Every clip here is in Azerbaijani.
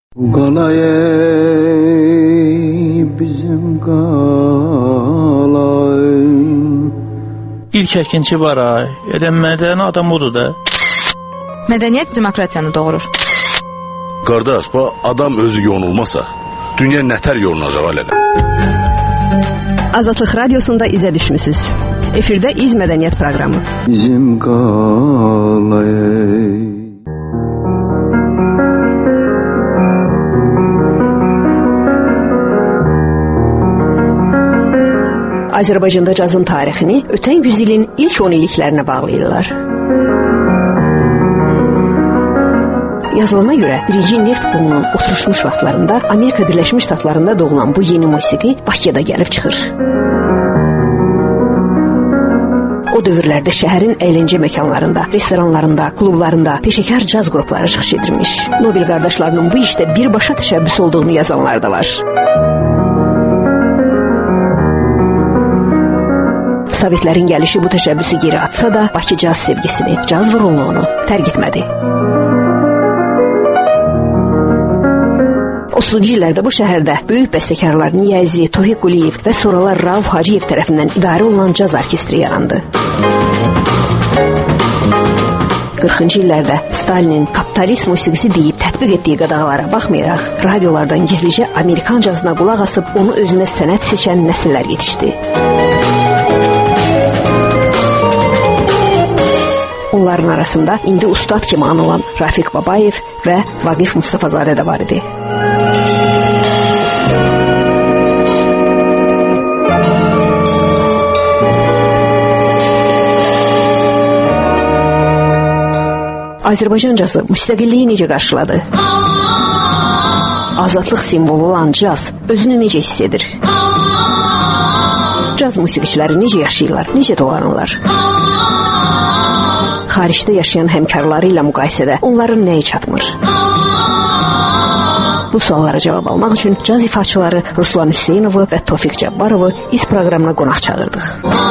bizim qalay. İlk əkinçi var ay. Elə mədəni adam odur da. Mədəniyyət demokratiyanı doğurur. Qardaş, bu adam özü yonulmasa, dünya nətər yonulacaq alələ? Azadlıq Radiosunda izə düşmüsünüz. Efirdə İz Mədəniyyət proqramı. Bizim qalay. Azərbaycanda cazın tarixini ötən yüzilin ilk 10 illiklərinə bağlayırlar. Yazılana görə birinci neft bulunun oturuşmuş vaxtlarında Amerika Birləşmiş Ştatlarında doğulan bu yeni musiqi Bakıda gəlib çıxır. O dövrlərdə şəhərin əyləncə məkanlarında, restoranlarında, klublarında peşəkar caz qrupları çıxış edirmiş. Nobel qardaşlarının bu işdə birbaşa təşəbbüs olduğunu yazanlar da var. Sovetlərin gəlişi bu təşəbbüsü geri atsa da Bakı caz sevgisini, caz vurulduğunu tərk etmədi. 30-cu illərdə bu şəhərdə böyük bəstəkarlar Niyazi, Tofiq Quliyev və sonralar Rauf Hacıyev tərəfindən idarə olunan caz orkestri yarandı. 40-cı illərdə Stalinin kapitalist musiqisi deyib tətbiq etdiyi qadağalara baxmayaraq, radiolardan gizlicə Amerikan cazına qulaq asıb onu özünə sənət seçən nəsillər yetişdi. Onların arasında indi ustad kimi anılan Rafiq Babayev və Vaqif Mustafazadə də var idi. Azərbaycan cazı müstəqilliyi necə qarşıladı? Azadlıq simvolu olan caz özünü necə hiss edir? Caz musiqiçiləri necə yaşayırlar, necə dolanırlar? Xaricdə yaşayan həmkarları ilə müqayisədə onların nəyi çatmır? Bu suallara cavab almaq üçün caz ifaçıları Ruslan Hüseynovu və Tofiq Cabbarovu İz proqramına qonaq çağırdıq.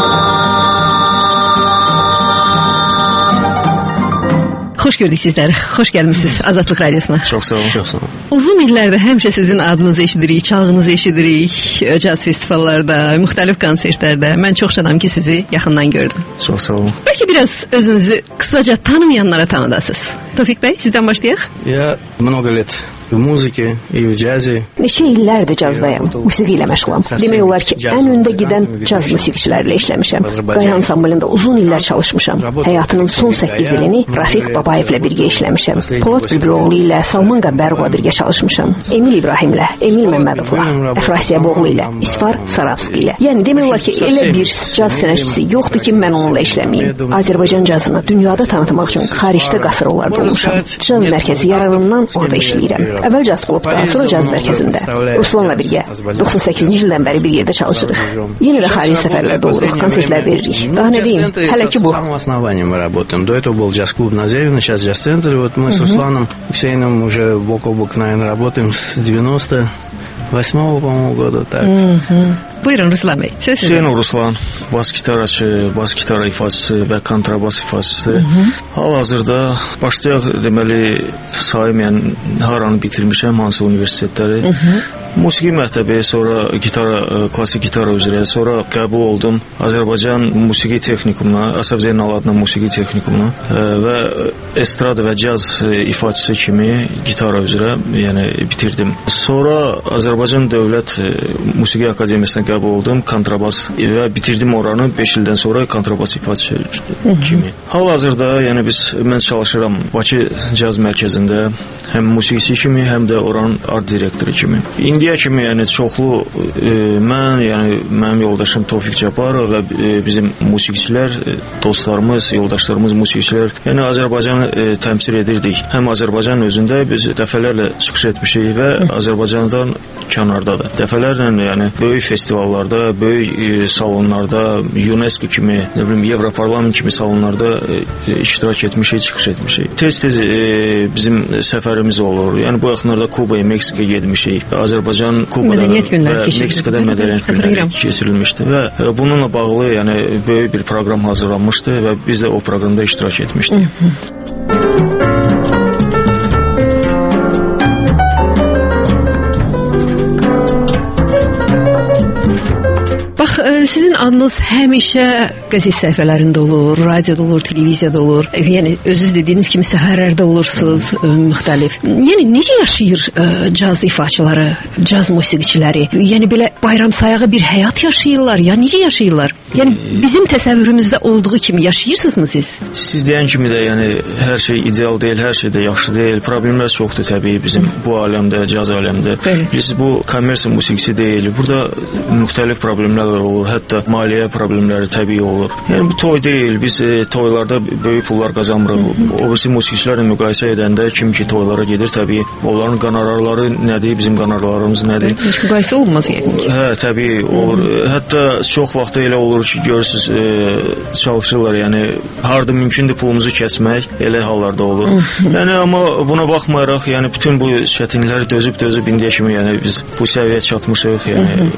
Xoş gördük sizləri. Xoş gəlmisiniz Azadlıq Radiosuna. Çox sağ olun. Çox sağ olun. Uzun illərdə həmişə sizin adınızı eşidirik, çalğınızı eşidirik, caz festivallarda, müxtəlif konsertlərdə. Mən çox şadam ki, sizi yaxından gördüm. Çox sağ olun. Bəlkə biraz özünüzü qısaca tanımayanlara tanıdasınız. Tofiq bəy, sizdən başlayaq. Я много лет в музыке и в джазе. Neçə illərdir cazdayam, musiqi ilə məşğulam. Demək olar ki, ən öndə gedən caz musiqiçilərlə işləmişəm. Qaya ansamblında uzun illər çalışmışam. Həyatının son 8 ilini Rafiq Babayevlə birgə işləmişəm. Polad Bülbüloğlu ilə, Salman Qəmbərovla birgə çalışmışam. Emil İbrahimlə, Emil Məmmədovla, Əfrasiya Boğlu ilə, İsfar Saravski ilə. Yəni demək olar ki, elə bir caz sənətçisi yoxdur ki, mən onunla işləməyim. Azərbaycan cazını dünyada tanıtmaq üçün xaricdə qasırlarda olmuşam. Caz mərkəzi yaranından orada işləyirəm. Əvvəl caz klubda, sonra caz mərkəzində. Ruslanla birgə 98-ci ildən bəri bir yerdə çalışırıq. Yenə də xarici səfərlərdə oluruq, konsertlər veririk. Daha nə deyim, hələ ki bu. До этого был джаз-клуб на Зевино, сейчас джаз-центр. Вот мы с Русланом Хусейновым уже бок о бок, наверное, работаем с 98-го, по-моему, года. Так. Buyurun Ruslan bəy. Hüseynov Ruslan, bas gitaraçı, bas gitara ifaçısı və kontrabas ifaçısı. Hal-hazırda başlayaq deməli saymayan haranı bitirmişəm, hansı universitetləri. Musiqi məktəbi, sonra klassik gitara üzrə, sonra qəbul oldum Azərbaycan Musiqi Texnikumuna, Asaf Zeynal adına Musiqi Texnikumuna və estrada və caz ifaçısı kimi gitara üzrə, yəni bitirdim. Sonra Azərbaycan Dövlət Musiqi Akademiyasına qəbul oldum, kontrabas və bitirdim oranı 5 ildən sonra kontrabas ifaçısı kimi. Hal-hazırda yəni mən çalışıram Bakı Caz Mərkəzində həm musiqiçi kimi, həm də oranın art direktoru kimi. İndiyə kimi yəni çoxlu mən, yəni mənim yoldaşım Tofiq Cabbarov və bizim musiqiçilər, dostlarımız, yoldaşlarımız musiqiçilər, yəni Azərbaycanı təmsil edirdik. Həm Azərbaycan özündə biz dəfələrlə çıxış etmişik və Azərbaycandan kənarda da. Dəfələrlə yəni böyük festivallarda, böyük salonlarda, UNESCO kimi, nə bilim Avroparlament kimi salonlarda iştirak etmişik, çıxış etmişik. Tez-tez bizim səfərimiz olur. Yəni bu yaxınlarda Kubaya, Meksikaya getmişik. Azərbaycan Kubada və Meksikada mədəniyyət günləri keçirilmişdi və bununla bağlı yəni böyük bir proqram hazırlanmışdı və biz də o proqramda iştirak etmişdik. sizin adınız həmişə qəzet səhifələrində olur, radioda olur, televiziyada olur. Yəni özünüz dediyiniz kimi səhərlərdə olursunuz, müxtəlif. Yəni necə yaşayır caz ifaçıları, caz musiqiçiləri? Yəni belə bayram sayağı bir həyat yaşayırlar, ya necə yaşayırlar? Yəni bizim təsəvvürümüzdə olduğu kimi yaşayırsınızmı siz? Siz deyən kimi də yəni hər şey ideal deyil, hər şey də yaxşı deyil. Problemlər çoxdur təbii bizim bu aləmdə, caz aləmdə. Biz bu kommersiya musiqisi deyil. Burada müxtəlif problemlər olur, hətta maliyyə problemləri təbii olur. Yəni bu toy deyil. Biz toylarda böyük pullar qazanmırıq. O birisi musiqiçilərlə müqayisə edəndə kim ki toylara gedir, təbii onların qonorarları nədir, bizim qonorarlarımız nədir? Heç müqayisə olmaz yəni. Hə, təbii olur. Hətta çox vaxt elə olur ki, görürsüz, çalışırlar, yəni harda mümkündür pulumuzu kəsmək, elə hallarda olur. Yəni amma buna baxmayaraq, yəni bütün bu çətinlikləri dözüb indiyə kimi, yəni biz bu səviyyəyə çatmışıq, yəni.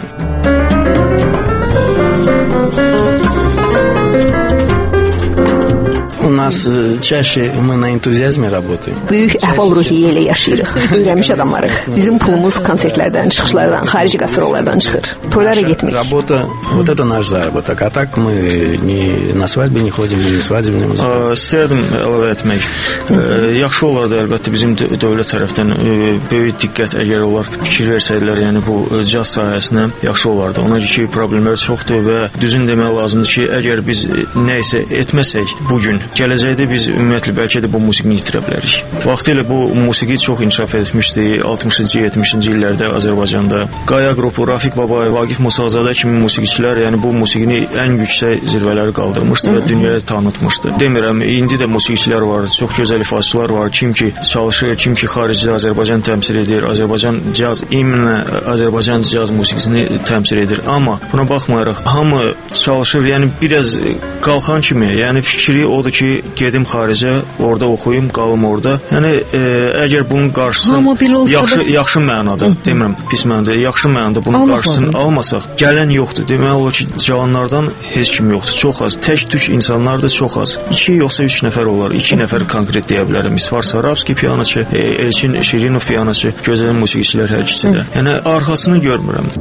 У нас чаще мы на энтузиазме работаем. Böyük əhval-ruhiyyə ilə yaşayırıq. Öyrənmiş adamlarıq. Bizim pulumuz konsertlərdən, çıxışlardan, xarici qastrollardan çıxır. Toylara getmirik. Работа, вот это наш заработок. А так мы ни на свадьбе не ходим, ни свадебные музыки. İstərdim əlavə etmək. Yaxşı olardı əlbəttə bizim dövlət tərəfdən böyük diqqət əgər onlar fikir versəydilər, yəni bu caz sahəsinə yaxşı olardı. Ona ki problemlər çoxdur və düzün demək lazımdır ki, əgər biz nə isə etməsək bu gün gələcəkdə biz ümumiyyətlə bəlkə də bu musiqini itirə bilərik. Vaxtilə bu musiqi çox inkişaf etmişdi 60-cı, 70-ci illərdə Azərbaycanda. Qaya qrupu, Rafiq Babayev, Vaqif Musazadə kimi musiqiçilər, yəni bu musiqini ən yüksək zirvələri qaldırmışdı və dünyaya tanıtmışdı. Demirəm, indi də musiqiçilər var, çox gözəl ifaçılar var. Kim ki çalışır, kim ki xaricdə Azərbaycan təmsil edir, Azərbaycan caz, iminə Azərbaycan caz musiqisini təmsil edir. Amma buna baxmayaraq hamı çalışır, yəni biraz qalxan kimi, yəni fikri odur ki, gedim xaricə, orada oxuyum, qalım orada. Yəni əgər bunun qarşısını yaxşı mənada, demirəm, pis mənada, yaxşı mənada bunun qarşısını almasaq, gələn yoxdur. Demək olar ki, cavanlardan heç kim yoxdur. Çox az, tək-tük insanlar da çox az. 2 yoxsa 3 nəfər olar. 2 nəfər konkret deyə bilərəm. İsfar Sarabski piyanoçu, Elçin Şirinov piyanoçu, gözəl musiqiçilər hər ikisi də. Yəni arxasını görmürəm.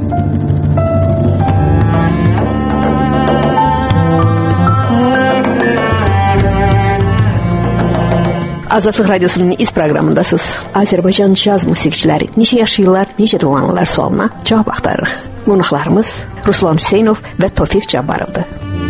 Azadlıq Radiosunun iz proqramındasınız. Azərbaycan caz musiqiçiləri necə yaşayırlar, necə dolanırlar sualına cavab axtarırıq. Qonaqlarımız Ruslan Hüseynov və Tofiq Cabbarovdur.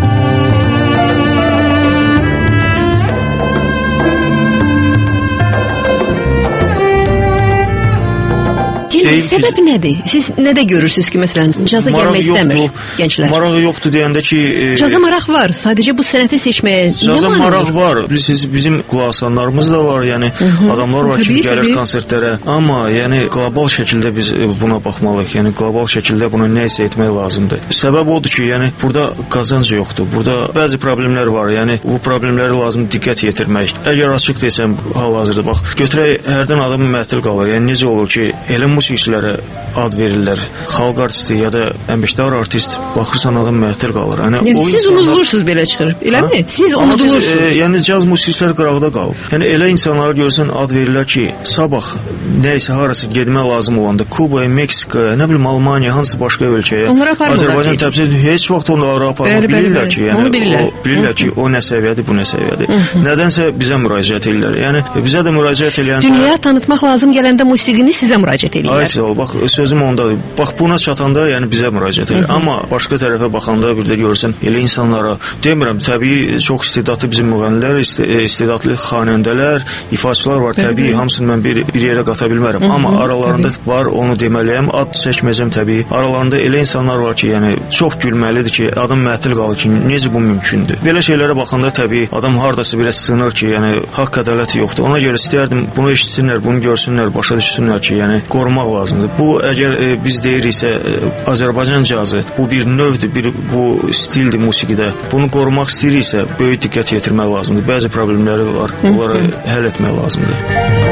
Səbəb nədir? Siz nədə görürsünüz ki, məsələn, caza gəlmək istəmir gənclər? Marağı yoxdur deyəndə ki... Caza maraq var, sadəcə bu sənəti seçməyə nə var? Caza maraq var, bilirsiniz, bizim qulaq asanlarımız da var, yəni adamlar var ki, gəlir konsertlərə, amma yəni qlobal şəkildə biz buna baxmalıyıq, yəni qlobal şəkildə bunu nə isə etmək lazımdır. Səbəb odur ki, yəni burada qazanc yoxdur, burada bəzi problemlər var, yəni bu problemləri lazım diqqət yetirmək. Əgər açıq desəm, hal-hazırda bax, götürək, hərdən adam mətil qalır, yəni necə olur ki, elə musiqiçilərə ad verirlər, xalq artisti ya da əməkdar artist, baxırsan adam mətil qalır. Yəni siz unudulursunuz belə çıxır, eləmi? Siz unudulursunuz. Yəni caz musiqiçilər qıraqda qalıb. Yəni elə insanlara görsən ad verirlər ki, sabah nə isə harası getmək lazım olanda, Kuba, Meksika, nə bilim Almaniya, hansı başqa ölkəyə, Azərbaycan təmsil heç vaxt onları aparmaq bilirlər ki, yəni bilirlər ki, o nə səviyyədir, bu nə səviyyədir. Nədənsə bizə müraciət edirlər. Yəni bizə də müraciət edən dünyaya tanıtmaq lazım gələndə musiqini sizə müraciət edirlər. Ay sağ ol, bax sözüm ondadır. Bax buna çatanda yəni bizə müraciət edir. Amma başqa tərəfə baxanda bir də görürsən elə insanlara, demirəm, təbii çox istedadlı bizim müğənnilər, istedadlı xanəndələr, ifaçılar var, təbii hamısını mən bir yerə qata bilmərəm. Amma aralarında var, onu deməliyəm, ad çəkməyəcəm təbii. Aralarında elə insanlar var ki, yəni çox gülməlidir ki, adam mətil qalır ki, necə bu mümkündür? Belə şeylərə baxanda təbii adam hardasa belə sınır ki, yəni haqq ədaləti yoxdur. Ona görə istəyərdim bunu eşitsinlər, bunu görsünlər, başa düşsünlər ki, yəni qorumaq lazımdır. Bu əgər biz deyiriksə Azərbaycan cazı bu bir növdür, bu stildir musiqidə. Bunu qorumaq istəyiriksə böyük diqqət yetirmək lazımdır. Bəzi problemləri var, onları həll etmək lazımdır.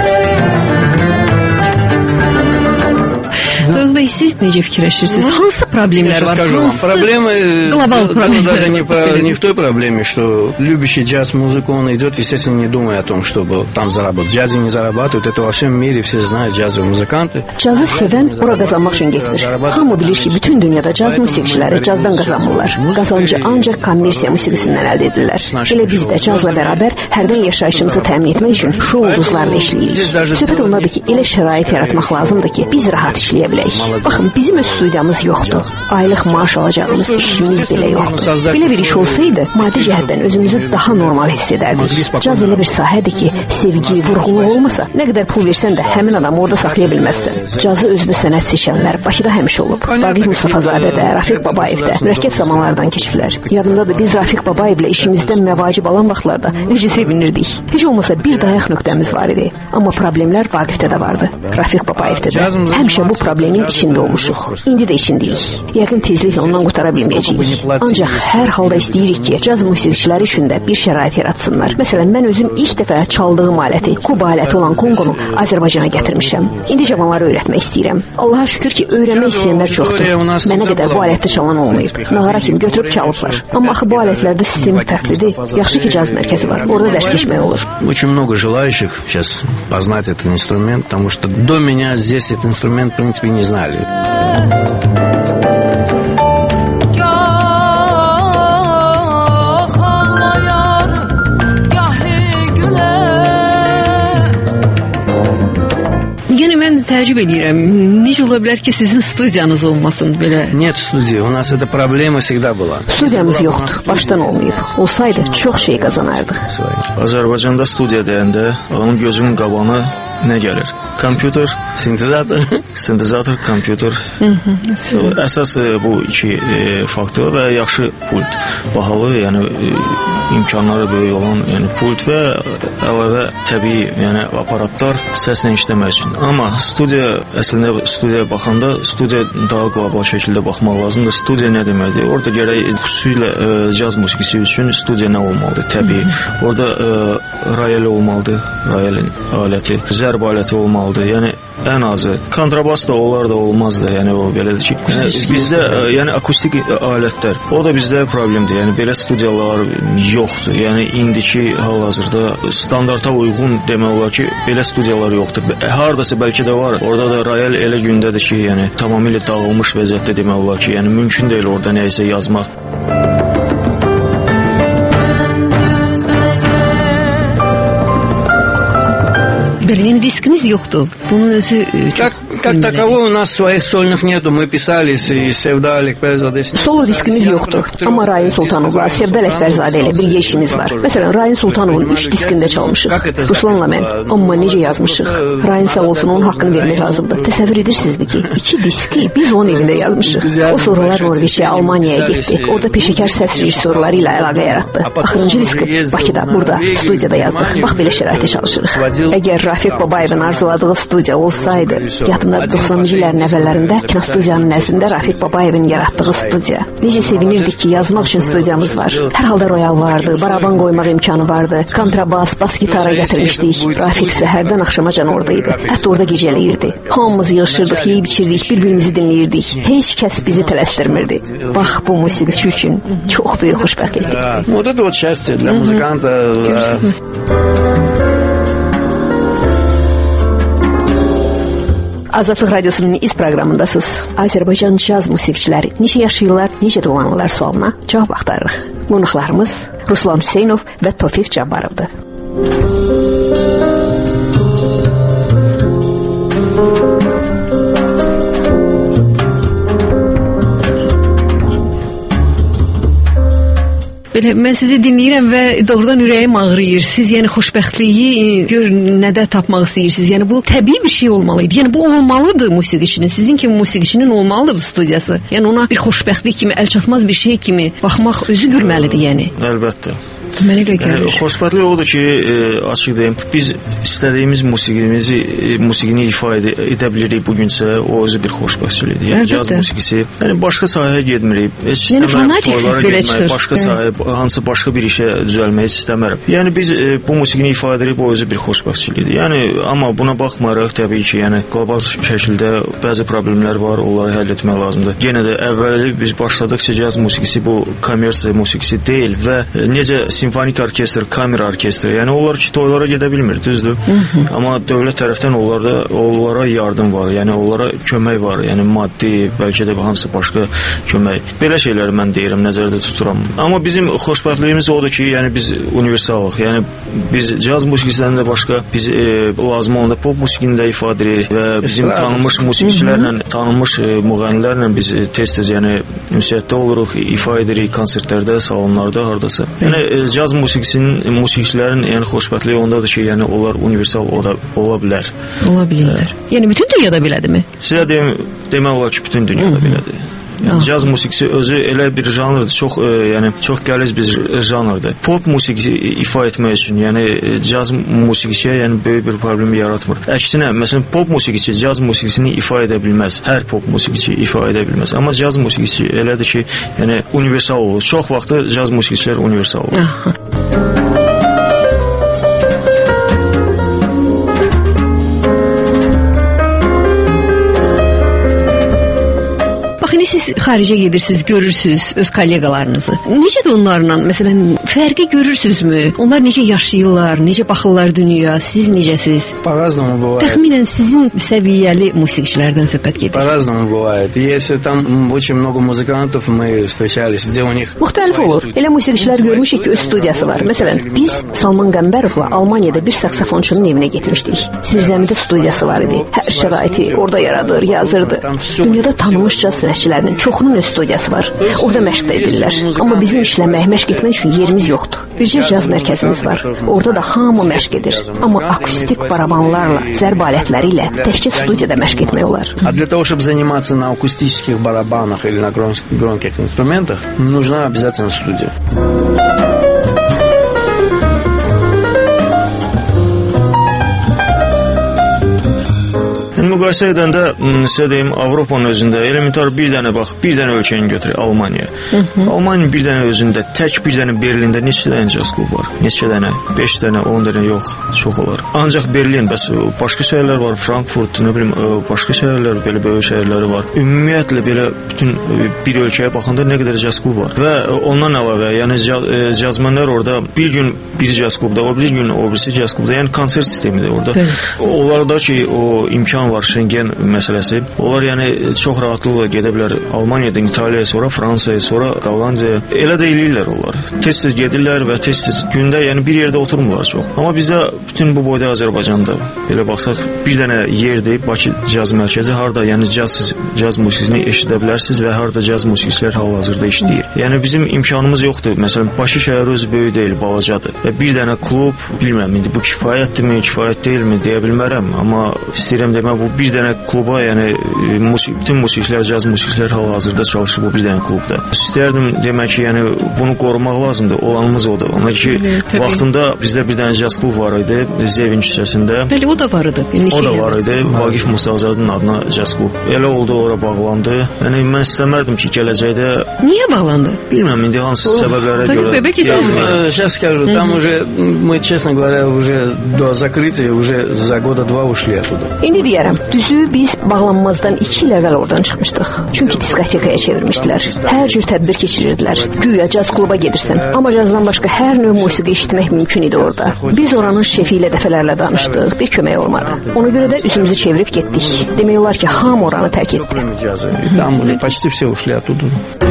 Siz necə fikirləşirsiniz? Hansı problemlər var? Проблемы глобал проблемы. Даже не в той проблеме, что любящий джаз-музыку, он идет, естественно, не думая о том, чтобы там заработать. Джазы не зарабатывают. Это во всем мире все знают, джазовые музыканты. Cazı sevən ora qazanmaq üçün getmir. Hamı bilir ki, bütün dünyada caz musiqiçiləri cazdan qazanmırlar. Qazancı ancaq kommersiya musiqisindən əldə edirlər. Elə biz də cazla bərabər hərdən yaşayışımızı təmin etmək üçün şou ulduzlarla işləyirik. Söhbət ondadır ki, elə şərait yaratmaq lazımdır ki, biz rahat işləyə bilək. Baxın, bizim öz studiyamız yoxdur. Aylıq maaş alacağımız işimiz belə yoxdur. Belə bir iş olsaydı, maddi cəhətdən özümüzü daha normal hiss edərdik. Caz elə bir sahədir ki, sevgi, vurğunluq olmasa, nə qədər pul versən də həmin adamı orada saxlaya bilməzsən. Cazı özünə sənət seçənlər Bakıda həmişə olub. Vaqif Mustafazadə də, Rafiq Babayev də mürəkkəb zamanlardan keçiblər. Yadımdadır, biz Rafiq Babayevlə işimizdən məvacib alan vaxtlarda necə sevinirdik. Heç olmasa bir dayaq nöqtəmiz var idi. Amma problemlər Vaqifdə də vardı. Rafiq Babayevdə də. Həmişə bu problemin içində olmuşuq. İndi də içindəyik. Yəqin tezliklə ondan qutara bilməyəcəyik. Ancaq hər halda istəyirik ki, caz musiqiçiləri üçün də bir şərait yaratsınlar. Məsələn, mən özüm ilk dəfə çaldığım aləti, kuba aləti olan kongonu Azərbaycana gətirmişəm. İndi cavanlara öyrətmək istəyirəm. Allaha şükür ki, öyrənmək istəyənlər çoxdur. Mənə qədər bu alətdə çalan olmayıb. Nağara kimi götürüb çalıblar. Amma axı bu alətlərdə sistemi fərqlidir. Yaxşı ki, caz mərkəzi var. Orada dərs keçmək olur. Очень много желающих сейчас познать этот инструмент, потому что до меня здесь этот инструмент, в принципе, не знали. Təəccüb edirəm. Necə ola bilər ki, sizin studiyanız olmasın belə? Нет студии. У нас эта проблема всегда была. Studiyamız yoxdur. Başdan olmayıb. Olsaydı çox şey qazanardıq. Azərbaycanda studiya deyəndə onun gözümün qabağına nə gəlir? Kompüter, sintezator, kompüter. Əsas bu iki faktor və yaxşı pult. Bahalı, yəni imkanları böyük olan, yəni pult və əlavə təbii, yəni aparatlar səslə işləmək üçün. Amma əslində studiyaya baxanda studiya daha qlobal şəkildə baxmaq lazımdır. Studiya nə deməkdir? Orada gərək xüsusilə caz musiqisi üçün studiya nə olmalıdır? Təbii. Orada rayel olmalıdır, rayelin aləti, zərb aləti olmalıdır. Yəni ən azı kontrabas da olar da olmaz da, yəni o belədir ki, bizdə yəni akustik alətlər, o da bizdə problemdir. Yəni belə studiyalar yoxdur. Yəni indiki hal-hazırda standarta uyğun demək olar ki, belə studiyalar yoxdur. Hardasa bəlkə də var. Orada da rayel elə gündədir ki, yəni tamamilə dağılmış vəziyyətdə demək olar ki, yəni mümkün deyil orada nə isə yazmaq. Berlin diskiniz yoxdur. Bunun özü Как такового у нас своих сольных нету. Мы писались и Sevda Ələkbərzadə. Solo diskimiz yoxdur. Amma Rayin Sultanovla, Sevda Ələkbərzadə ilə birgə işimiz var. Məsələn, Rayin Sultanovun 3 diskində çalmışıq. Ruslanla mən. Amma necə yazmışıq? Rayin sağ olsun, onun haqqını vermək lazımdır. Təsəvvür edirsinizmi ki, 2 diski biz onun evində yazmışıq. O sonralar Norveçə, Almaniyaya getdi. Orada peşəkar səs rejissorları ilə əlaqə yaratdı. Axırıncı diski Bakıda, burada, studiyada yazdıq. Bax, belə şəraitdə çalışırıq. Əgər Rafiq Babayevin arzuladığı studiya olsaydı, yadımda 90-cı illərin əvvəllərində kinostudiyanın nəzdində Rafiq Babayevin yaratdığı studiya. Necə sevinirdik ki, yazmaq üçün studiyamız var. Hər halda royal vardı, baraban qoymaq imkanı vardı, kontrabas, bas gitara gətirmişdik. Rafiq səhərdən axşamacan oradaydı. Hətta orada gecələyirdi. Hamımız yığışırdıq, yeyib içirdik, bir-birimizi dinləyirdik. Heç kəs bizi tələsdirmirdi. Bax, bu musiqiçi üçün çox böyük xoşbəxtlikdir. Вот это вот счастье для музыканта. Azadlıq Radiosunun iz proqramındasınız. Azərbaycan caz musiqiçiləri necə yaşayırlar, necə dolanırlar sualına cavab axtarırıq. Qonaqlarımız Ruslan Hüseynov və Tofiq Cabbarovdur. Belə, mən sizi dinləyirəm və doğrudan ürəyim ağrıyır. Siz yəni xoşbəxtliyi gör nədə tapmaq istəyirsiniz. Yəni bu təbii bir şey olmalıydı. Yəni bu olmalıdır musiqiçinin. Sizin kimi musiqiçinin olmalıdır bu studiyası. Yəni ona bir xoşbəxtlik kimi, əlçatmaz bir şey kimi baxmaq özü görməlidir yəni. Əlbəttə. Mənə elə gəlir. Xoşbəxtlik odur ki, açıq deyim, biz istədiyimiz musiqini ifa edə bilirik bu günsə, o özü bir xoşbəxtçilikdir. Yəni caz musiqisi, yəni başqa sahəyə getmirik. Heç istəmirəm toylara getmək, başqa sahə, hansı başqa bir işə düzəlmək istəmirəm. Yəni biz bu musiqini ifa edirik, bu özü bir xoşbəxtçilikdir. Yəni amma buna baxmayaraq təbii ki, yəni qlobal şəkildə bəzi problemlər var, onları həll etmək lazımdır. Yenə də əvvəli biz başladıqca caz musiqisi bu kommersiya musiqisi deyil və necə simfonik orkestr, kamera orkestri, yəni onlar ki, toylara gedə bilmir, düzdür? Amma dövlət tərəfdən onlara yardım var, yəni onlara kömək var, yəni maddi, bəlkə də hansı başqa kömək. Belə şeyləri mən deyirəm, nəzərdə tuturam. Amma bizim xoşbəxtliyimiz odur ki, yəni biz universalıq, yəni biz caz musiqisindən də başqa biz lazım olanda pop musiqini də ifadə edirik və bizim tanınmış musiqiçilərlə, tanınmış müğənnilərlə biz tez-tez yəni ünsiyyətdə oluruq, ifa edirik konsertlərdə, salonlarda, hardasa. Yəni caz musiqiçilərin yəni xoşbəxtliyi ondadır ki, yəni onlar universal ola bilər. Ola bilirlər. Yəni bütün dünyada belədirmi? Sizə demək olar ki, bütün dünyada belədir. Yəni caz musiqisi özü elə bir janrdır, çox qəliz bir janrdır. Pop musiqisi ifa etmək üçün, yəni caz musiqisiyə yəni böyük bir problem yaratmır. Əksinə, məsələn, pop musiqiçi caz musiqisini ifa edə bilməz. Hər pop musiqiçi ifa edə bilməz. Amma caz musiqisi elədir ki, yəni universal olur. Çox vaxtı caz musiqiçilər universal olur. Siz xaricə gedirsiniz, görürsünüz öz kolleqalarınızı. Necə də onlarla, məsələn, fərqi görürsünüzmü? Onlar necə yaşayırlar, necə baxırlar dünyaya, siz necəsiz? По-разному бывает. Təxminən sizin səviyyəli musiqiçilərdən söhbət gedir. По-разному бывает. Если там очень много музыкантов, мы встречались, где у них... Müxtəlif olur. Elə musiqiçilər görmüşük ki, öz studiyası var. Məsələn, biz Salman Qəmbərovla Almaniyada bir saksafonçunun evinə getmişdik. Zirzəmidə studiyası var idi. Hər şəraiti orada yaradır, yazırdı. Dünyada tanınmış caz sənətçilərinin çoxunun öz studiyası var. Orada məşq edirlər. Amma bizim işləmək, məşq etmək üçün yerimiz yoxdur. Bircə caz mərkəzimiz var. Orada da hamı məşq edir. Amma akustik barabanlarla, zərb alətləri ilə təkcə studiyada məşq etmək olar. А для того, чтобы заниматься на акустических барабанах или на громких инструментах, нужна обязательно студия. Müqayisə edəndə sizə deyim, Avropanın özündə elementar bir dənə ölkəni götürək, Almaniya. Almaniyanın bir dənə özündə, tək bir dənə Berlində neçə dənə caz klub var? Neçə dənə? 5 dənə, 10 dənə yox, çox olar. Ancaq Berlin, bəs başqa şəhərlər var, Frankfurt, nə bilim, başqa şəhərlər, belə böyük şəhərləri var. Ümumiyyətlə belə bütün bir ölkəyə baxanda nə qədər caz klub var. Və ondan əlavə, yəni cazmenlər orada bir gün bir caz klubda, o bir gün o birisi caz klubda, yəni konsert sistemidir orada. Onlarda ki, o imkan var, Şengen məsələsi. Onlar yəni çox rahatlıqla gedə bilər Almaniyadan İtaliyaya, sonra Fransaya, sonra Hollandiyaya. Elə də eləyirlər onlar. Tez-tez gedirlər və tez-tez gündə yəni bir yerdə oturmurlar çox. Amma bizdə bütün bu boyda Azərbaycanda belə baxsaq bir dənə yerdir, Bakı caz mərkəzi, harda yəni caz musiqisini eşidə bilərsiniz və harda caz musiqiçilər hal-hazırda işləyir. Yəni bizim imkanımız yoxdur. Məsələn, Bakı şəhəri özü böyük deyil, balacadır. Və bir dənə klub, bilmirəm indi bu kifayətdirmi, kifayət deyilmi deyə bilmərəm, amma istəyirəm demək bu bir dənə kluba, yəni bütün musiqiçilər, caz musiqiçilər hal-hazırda çalışır bu bir dənə klubda. İstərdim demək ki, yəni bunu qorumaq lazımdır. Olanımız odur. Amma ki, vaxtında bizdə bir dənə caz klub var idi, Zevin küçəsində. Bəli, o da var idi. O da var idi. Vaqif Mustafazadın adına caz klub. Elə oldu, ora bağlandı. Yəni mən istəmərdim ki, gələcəkdə... Niyə bağlandı? Bilməm, indi hansı səbəblərə görə... Сейчас скажу, там уже, мы, честно говоря, уже до закрытия, уже за года 2 ушли оттуда. İndi deyərəm, düzü biz bağlanmazdan 2 il əvvəl oradan çıxmışdıq. Çünki diskotekaya çevirmişdilər. Hər cür tədbir keçirirdilər. Güya caz kluba gedirsən, amma cazdan başqa hər növ musiqi eşitmək mümkün idi orada. Biz oranın şefi ilə dəfələrlə danışdıq, bir kömək olmadı. Ona görə də üzümüzü çevirib getdik. Demək olar ki, hamı oranı tərk etdi. Там почти все ушли оттуда.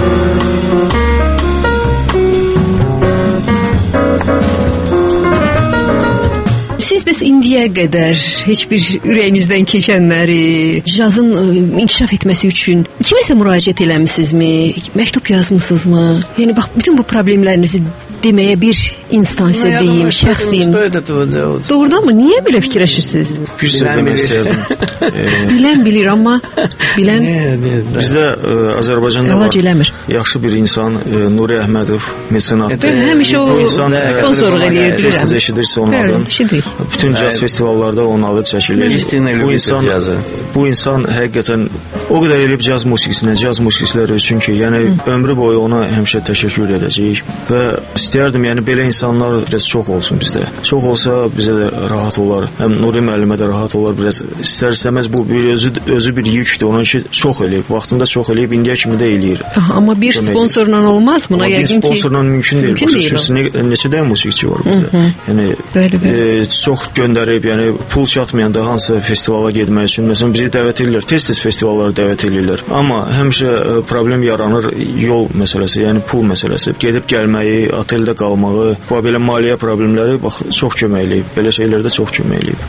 Siz bəs indiyə qədər heç bir ürəyinizdən keçənləri, cazın inkişaf etməsi üçün kiməsə müraciət eləmisinizmi? Məktub yazmısınızmı? Yəni bax bütün bu problemlərinizi deməyə bir instansiya deyim, şəxs deyim. Doğrudanmı? Niyə belə fikirləşirsiniz? Bir söz demək istəyirdim. Bilən bilir, amma bilən bizdə Azərbaycanda var. Yaxşı bir insan Nuri Əhmədov, mesenat. Həmişə o sponsorluq eləyir. Siz eşidirsə onun adını. Bütün caz festivallarda onun adı çəkilir. Bu insan həqiqətən o qədər elib caz musiqisinə, caz musiqiçiləri üçün ki, yəni ömrü boyu ona həmişə təşəkkür edəcəyik və istəyərdim, yəni belə insanlar biraz çox olsun bizdə. Çox olsa bizə də rahat olar. Həm Nuri müəllimə də rahat olar biraz. İstər-istəməz bu bir özü bir yükdür. Onun ki çox eləyib, vaxtında çox eləyib, indiyə kimi də eləyir. Amma bir sponsorla olmaz buna yəqin ki. Bir sponsorla mümkün deyil. Başa düşürsünüz, neçə də musiqiçi var bizdə. Yəni çox göndərib, yəni pul çatmayanda hansı festivala getmək üçün məsələn bizi dəvət edirlər, tez-tez festivallara dəvət edirlər. Amma həmişə problem yaranır yol məsələsi, yəni pul məsələsi. Gedib gəlməyi, oteldə qalmağı, bu belə maliyyə problemləri bax çox kömək eləyib. Belə şeylərdə çox kömək eləyib.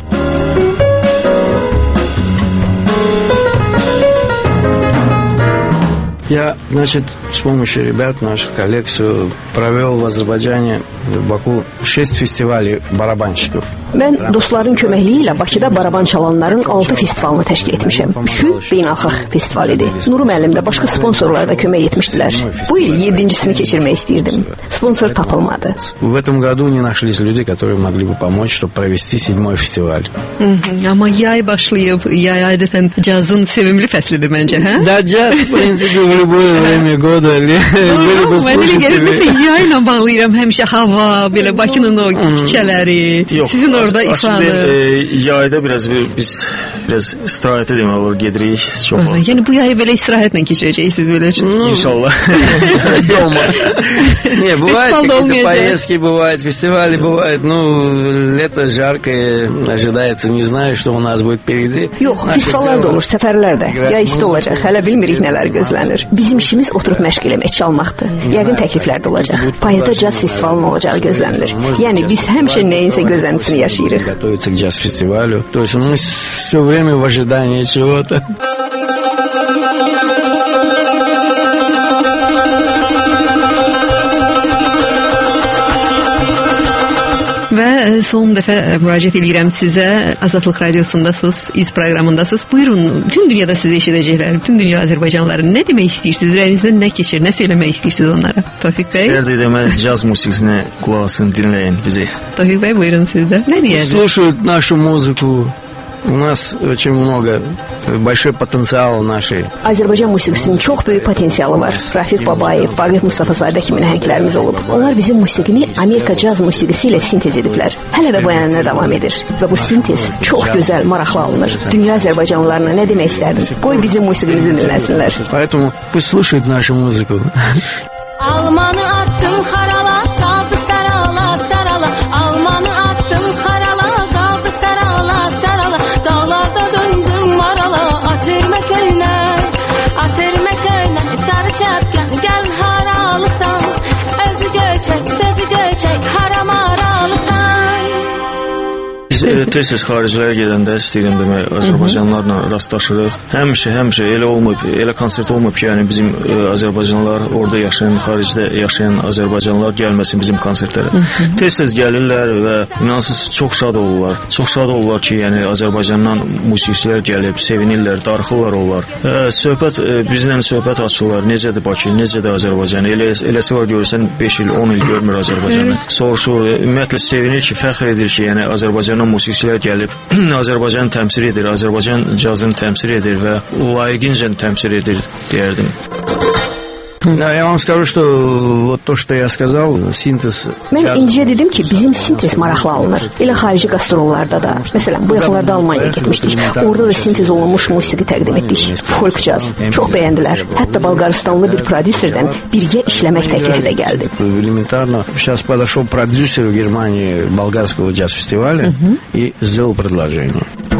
Я, значит, с помощью ребят, наших коллег, все провел в Азербайджане, в Баку 6 фестивалей барабанщиков. Mən dostların köməkliyi ilə Bakıda baraban çalanların 6 festivalını təşkil etmişəm. 3-ü beynəlxalq festival idi. Nuru müəllim də başqa sponsorlar da kömək etmişdilər. Bu il 7-cisini keçirmək istəyirdim. Sponsor tapılmadı. В этом году не нашлись люди, которые могли бы помочь, чтобы провести 7-й фестиваль. Amma yay başlayıb, yay adətən cazın sevimli fəslidir məncə, hə? Да, джаз, в принципе, в любое время года. Mən elə gəlib, yayla bağlayıram həmişə hava, belə Bakının o küçələri, sizin orada ifanı. Yayda biz istirahətə demək olur, gedirik. Yəni bu yayı belə istirahətlə keçirəcəksiniz belə? İnşallah. Дома. Не, бывают какие-то поездки, бывают фестивали, бывает, лето жаркое, ожидается, не знаю, что у нас будет впереди. Yox, festivallar da olur, səfərlər də. Ya isti olacaq, hələ bilmirik nələr gözlənir. Bizim işimiz oturub məşq eləmək, çalmaqdır. Yəqin təkliflər də olacaq. Payızda caz festivalının olacağı gözlənilir. Yəni biz həmişə nəyinsə gözləntisini yaşayırıq. Готовиться к джаз-фестивалю. То есть мы все время в ожидании чего-то. Və son dəfə müraciət edirəm sizə. Azadlıq Radiosundasınız, İz proqramındasınız. Buyurun, bütün dünyada sizi eşidəcəklər, bütün dünya azərbaycanlıları nə demək istəyirsiniz? Ürəyinizdən nə keçir, nə söyləmək istəyirsiniz onlara? Tofiq bəy? Sərdə demək, caz musiqisinə qulaq asın, dinləyin bizi. Tofiq bəy, buyurun siz də. Nə deyərsiniz? Слушают нашу музыку. У нас очень много, большой потенциал нашей. Azərbaycan musiqisinin çox böyük potensialı var. Rafiq Babayev, Faqih Mustafazadə kimi nəhənglərimiz olub. Onlar bizim musiqini Amerika caz musiqisi ilə sintez ediblər. Hələ də bu ənənə davam edir. Və bu sintez çox gözəl, maraqlı alınır. Dünya azərbaycanlılarına nə demək istərdim? Qoy bizim musiqimizi dinləsinlər. Поэтому пусть слушают нашу музыку. Almanı attım xarala, qaldı sarala, sarala. Almanı attım xarala, qaldı sarala, sarala. Dağlarda döndüm marala, atirmə köynən, sarı çəpkən, gəl haralısan. Özü göçək, sözü göçək, haram aralısan. Tez-tez xaricilərə gedəndə istəyirəm demək, Azərbaycanlılarla rastlaşırıq. Həmişə elə olmayıb, elə konsert olmayıb ki, yəni bizim Azərbaycanlılar, orada yaşayan, xaricdə yaşayan Azərbaycanlılar gəlməsin bizim konsertlərə. Tez-tez gəlirlər və inansız çox şad olurlar. Çox şad olurlar ki, yəni Azərbaycandan musiqiçilər gəlib, sevinirlər, darıxırlar onlar. Bizlə söhbət açırlar. Necədir Bakı, necədir Azərbaycan? Eləsi var görürsən 5 il, 10 il görmür Azərbaycanı. Soruşur, ümumiyyətlə sevinir ki, fəxr edir ki, yəni Azərbaycandan musiqiçilər gəlib, Azərbaycanı təmsil edir, Azərbaycan cazını təmsil edir və layiqincə təmsil edir, deyərdim. Да, я вам скажу, что вот то, что я сказал, синтез... Mən incə dedim ki, bizim sintez maraqlı alınır. Elə xarici qastrollarda da. Məsələn, bu yaxınlarda Almaniyaya getmişdik. Orada da sintez olunmuş musiqi təqdim etdik. Folk caz. Çox bəyəndilər. Hətta Bolqaristanlı bir prodüserdən birgə işləmək təklifi də gəldi. Элементарно. Сейчас подошел продюсер в Германии болгарского джаз-фестиваля и сделал предложение.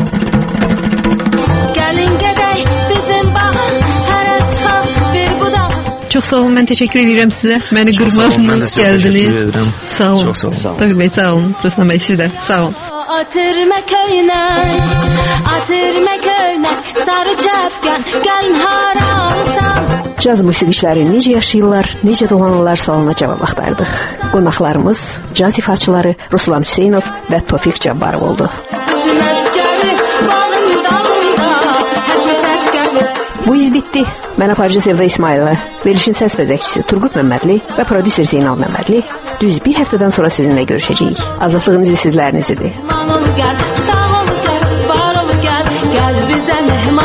Çox sağ olun, mən təşəkkür edirəm sizə. Məni qırmadınız, gəldiniz. Sağ olun. Çox sağ olun. Tofiq bəy, sağ olun. Ruslan bəy, siz də. Sağ olun. Atırmə köynən, sarı çəpkən, gəlin haralısan. Caz musiqiçiləri necə yaşayırlar, necə dolanırlar sualına cavab axtardıq. Qonaqlarımız caz ifaçıları Ruslan Hüseynov və Tofiq Cabbarov oldu. Bu iz bitdi. Mən aparıcı Sevda İsmailova, verilişin səs bəzəkçisi Turqut Məmmədli və prodüser Zeynal Məmmədli düz bir həftədən sonra sizinlə görüşəcəyik. Azadlığınız sizlərinizidir. Sağ ol, gəl, var ol, gəl bizə